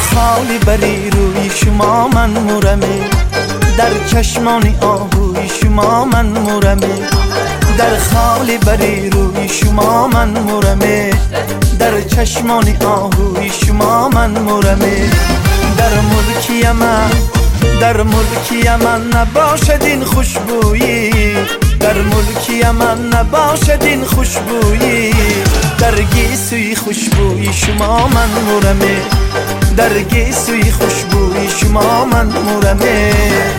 خالی بری روی شما من مورمه، در چشمانی آهوی شما من مورمه. در خالی بری روی شما من مورمه، در چشمانی آهوی شما من مورمه. در ملکی من، در ملکی من نباشد این خوشبویی، در ملکی من نباشد این خوشبویی. در گیسوی خوشبوی شما من مورمه، در گیسوی خوشبوی شما من مورمه.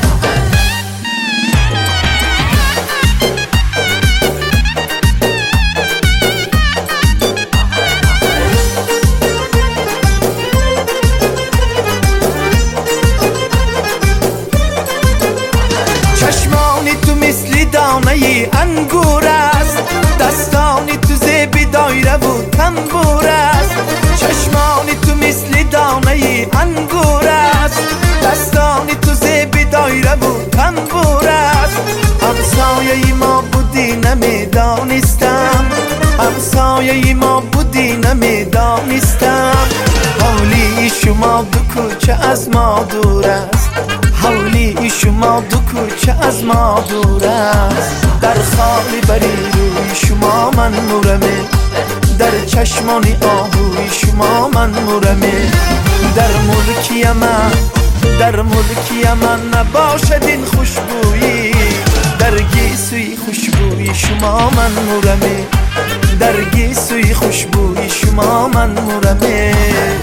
چشمانی تو مثل دانه انگور است، دستانی تو زیب دایره و تنبور است. چشمانی تو مثل دانه انگور است، دستانی تو زیب دایره و تنبور است. همسایه ما بودی نمیدانستم، همسایه ما بودی نمیدانستم. حولی شما دو کوچه از ما دور است، حولی شما دو کوچه از ما دور است. در خالی بری روی شما من مورمه، در چشمانی آهوی شما من مورمه. در ملکی من، در ملکی من نباشد این خوشبویی، در گیسوی خوشبوی شما من مورمه، در گیسوی خوشبوی شما من مورمه.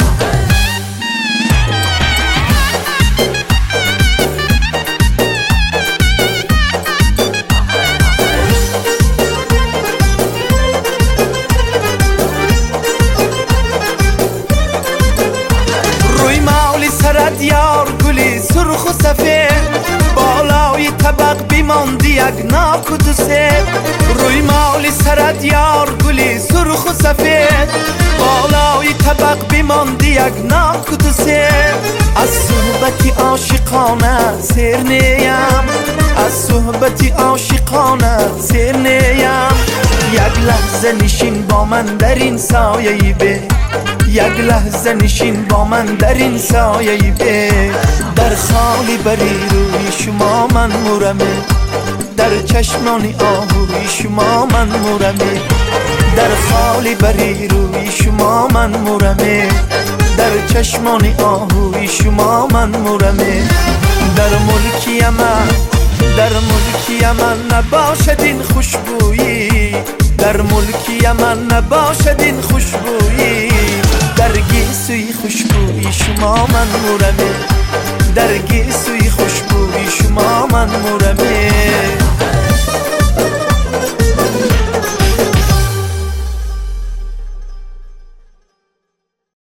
سرت یار گلی سرخ و سفید، بالای طبق بیماندی یک ناک و دو سید. روی مالی سرت یار گلی سرخ و سفید، بالای طبق بیماندی یک ناک و دو سید. از صحبتی عاشقانه سیر نیم، از صحبتی عاشقانه سیر نیم. یک لحظه نشین با من در این سایه به، یک لحظه نشین با من در این سایه به. در خالی بری روی شما من مورمه، در چشمانی آهوی شما من مورمه. در خالی بری روی شما من مورمه، در چشمانی آهوی شما من مورمه. در ملکی من، در ملکی من نباشد این خوشبویی، در ملکی من نباشد این خوشبویی. در گیسوی خوشبوی شما من مورمه، در گیسوی خوشبوی شما من مورمه.